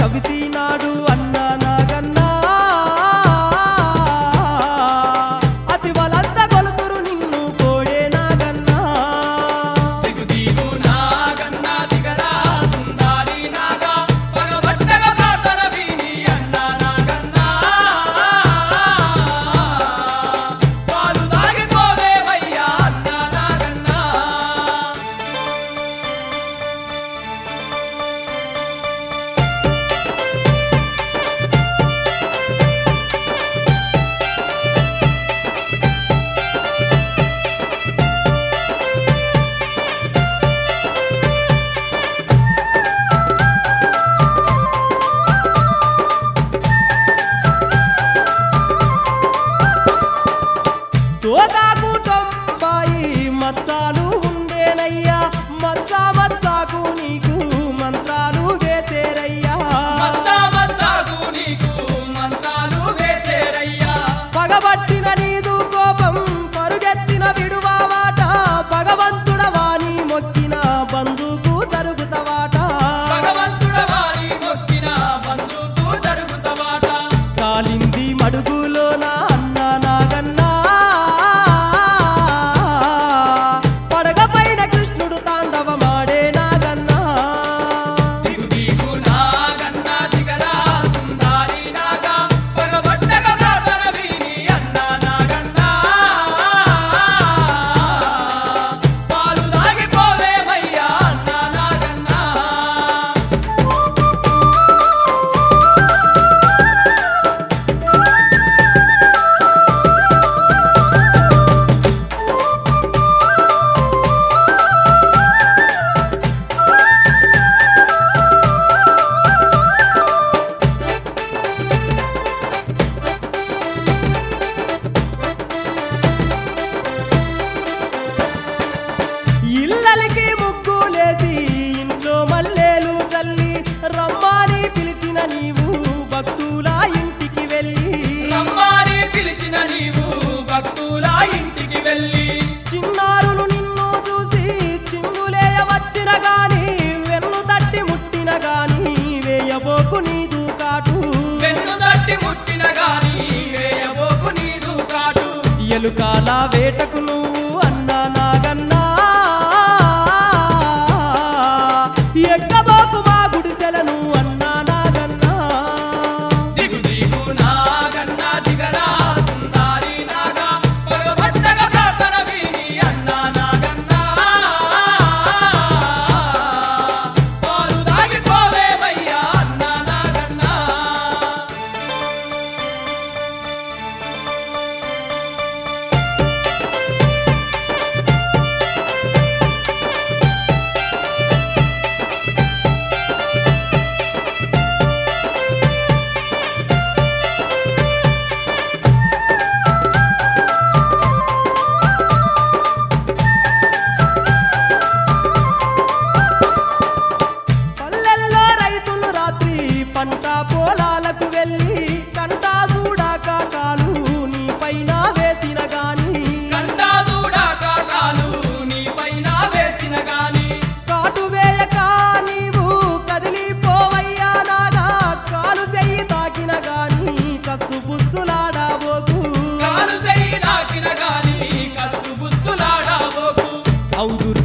చవితి నాడు అన్నా నాగన్నా అతి వలంత కొలుతురు నిన్ను కోడే నాగన్నా దిగు నాగన్నా దిగరా సుందారి నాగా పగబట్టగ ప్రార్థన విని అన్నా నాగన్నా పాలు తాగిపోవేవయ్యా అన్నా నాగన్నా తోదాకు తొంబాయి మచ్చాలు ఉండేనయ్యా మచ్చా మచ్చాకు నీకు మంత్రాలు వేసేరయ్యా మచ్చాకు నీకు మంత్రాలు వేసేరయ్యా పగబట్టిన నీదు కోపం పరుగెత్తిన విడువావాట భగవంతుడ వాణి మొక్కిన బంధుకు జరుగుతవాట భగవంతుడ వారి మొక్కిన బంధుకు జరుగుతవాట కాలింది మడుగులోన అన్నా నాగన్నా పడగపైన కృష్ణుడు తాండవమాడే నాగన్నా దిగు నాగన్నా దిగరా సుందారి నాగా పగబట్టగ ప్రార్థన విని అన్నా నాగన్నా పాలు తాగిపోవేవయ్యా అన్నా నాగన్నా ఇల్లలికి ముగ్గులేసి ఇంట్లో మల్లెలు చల్లి రమ్మాని పిలిచిన నీవు భక్తుల ఇంటికి వెళ్ళి రమ్మాని పిలిచిన నీవు భక్తుల ఇంటికి వెళ్ళి చిన్నారులు నిన్ను చూసి చింగులేయ వచ్చిన గాని వెన్ను తట్టి ముట్టిన గాని వేయబోకు నీదు కాటు వెన్ను తట్టి ముట్టిన గాని వేయబోకు నీదు కాటు ఎలుకాల వేటకు నువ్వు అన్నా నాగన్నా ఎక్కబోకు మా గుడిసెలను అన్నా నాగన్నా దిగు నాగన్నా దిగరా సుందారి నాగా పగబట్టగ ప్రార్థన విని అన్నా నాగన్నా పాలు తాగిపోవేవయ్యా అన్నా నాగన్నా పల్లెల్లో రైతులు రాత్రి పంట పొలాలకు వెళ్ళి కంటా చూడాక కాలు నీ పైన వేసిన గాని కంటా చూడాక కాలు నీ పైన వేసిన గాని కాటు వేయక నీవు కదిలిపోవయ్యా నాగా కాలు చెయ్యి తాకిన గాని కస్సు బుస్సులాడబోకు కాలు చెయ్యి తాకిన గాని కస్సు బుస్సులాడబోకు అవుదురు